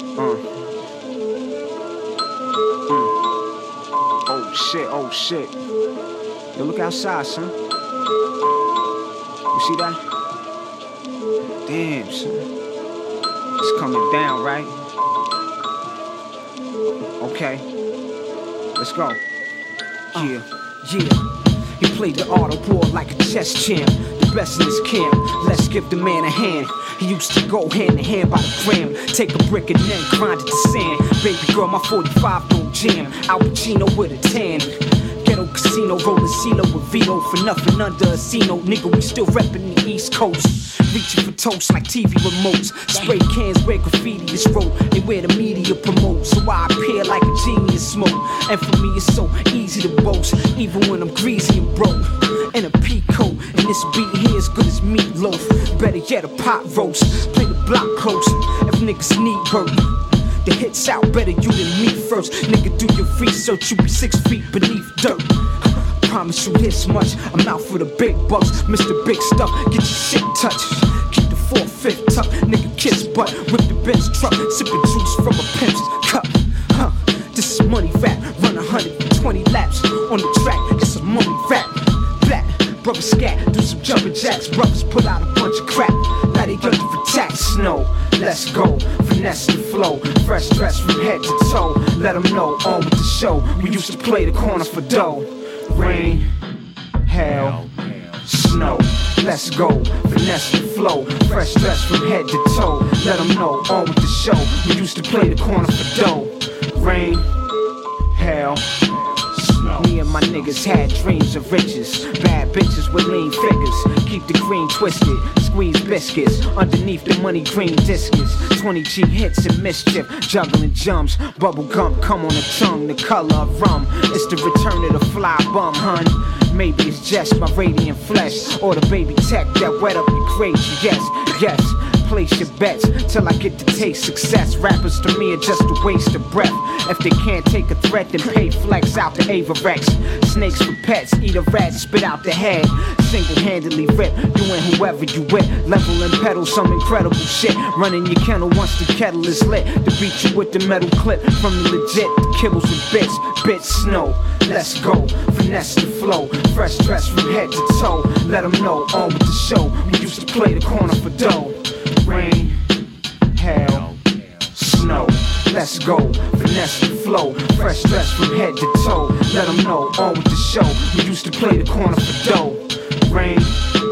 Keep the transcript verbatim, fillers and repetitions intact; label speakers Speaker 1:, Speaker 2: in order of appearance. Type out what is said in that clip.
Speaker 1: Uh. Mm. Oh shit, oh shit. Yo, look outside, son. You see that? Damn, son. It's coming down, right? Okay. Let's go. Yeah, yeah. He played the art of war like a chess champ. The best in his camp. Let's give the man a hand. He used to go hand in hand by the gram. Take a brick and then grind it to sand. Baby girl, my forty-five don't jam. Al Pacino with a tan. Ghetto casino, rolling CeeLo with Vito. For nothing under a C-note, nigga, we still reppin' the East Coast. Reaching for toast like T V remotes. Spray cans where graffiti is wrote and where the media promotes. So I appear like a genius smoke. And for me it's so easy to boast, even when I'm greasy and broke. In a peacoat, and this beat here is good as meatloaf. Better yet a pot roast. Play the block close if niggas need work. The hits out better you than me first. Nigga, do your research, you be six feet beneath dirt. Promise you this much, I'm out for the big bucks. Mister Big Stuff, get your shit touched. Keep the four-fifth tuck, nigga kiss butt. Whip the Benz truck, sipping juice from a pimp's cup. Huh, this is money rap, run one hundred twenty laps on the track, it's a money rap. Black, brother scat, do some jumping jacks. Brothers put out a bunch of crap, now they under attack. Snow, let's go, finesse the flow. Fresh dress from head to toe, let them know, on with the show. We used to play the corner for dough. Rain, hail, snow, let's go, finesse the flow. Fresh dress from head to toe, let them know, on with the show. We used to play the corner for dough. Rain, hail, snow. Me and my niggas had dreams of riches. Bad bitches with lean figures. Keep the green twisted, squeeze biscuits underneath the money green discus. twenty G hits and mischief, juggling jumps. Bubble gum come on the tongue, the color of rum. It's the return of the fly bum, hun. Maybe it's just my radiant flesh, or the baby tech that wet up your crazy. Yes, yes. Place your bets till I get to taste success. Rappers to me are just a waste of breath. If they can't take a threat, then pay flex out the Avarex. Snakes for pets, eat a rat, spit out the head. Single-handedly rip you and whoever you with. Level and pedal some incredible shit. Running your kennel once the kettle is lit. To beat you with the metal clip from the legit. The kibbles with bits, bits snow. Let's go, finesse the flow. Fresh dress from head to toe. Let them know, on with the show. We used to play the corner for dough. Rain, hail, snow, let's go, finesse the flow. Fresh dress from head to toe, let them know, on with the show. We used to play the corner for dough. Rain,